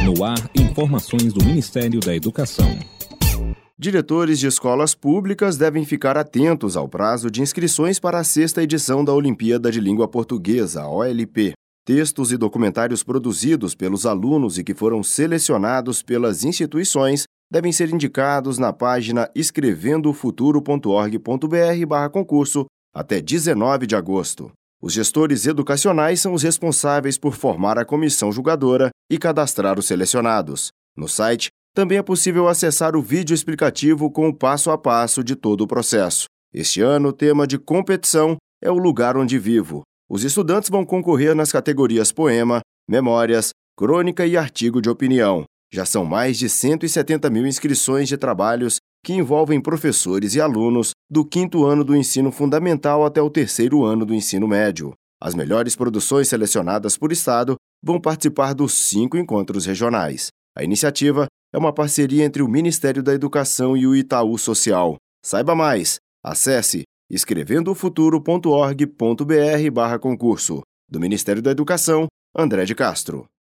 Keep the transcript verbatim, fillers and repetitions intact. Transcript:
No ar, informações do Ministério da Educação. Diretores de escolas públicas devem ficar atentos ao prazo de inscrições para a sexta edição da Olimpíada de Língua Portuguesa, a O L P. Textos e documentários produzidos pelos alunos e que foram selecionados pelas instituições devem ser indicados na página escrevendo futuro ponto org ponto br barra concurso até dezenove de agosto. Os gestores educacionais são os responsáveis por formar a comissão julgadora e cadastrar os selecionados. No site, também é possível acessar o vídeo explicativo com o passo a passo de todo o processo. Este ano, o tema de competição é o lugar onde vivo. Os estudantes vão concorrer nas categorias poema, memórias, crônica e artigo de opinião. Já são mais de cento e setenta mil inscrições de trabalhos que envolvem professores e alunos do quinto ano do ensino fundamental até o terceiro ano do ensino médio. As melhores produções selecionadas por estado vão participar dos cinco encontros regionais. A iniciativa é uma parceria entre o Ministério da Educação e o Itaú Social. Saiba mais. Acesse escrevendo futuro ponto org ponto br barra concurso. Do Ministério da Educação, André de Castro.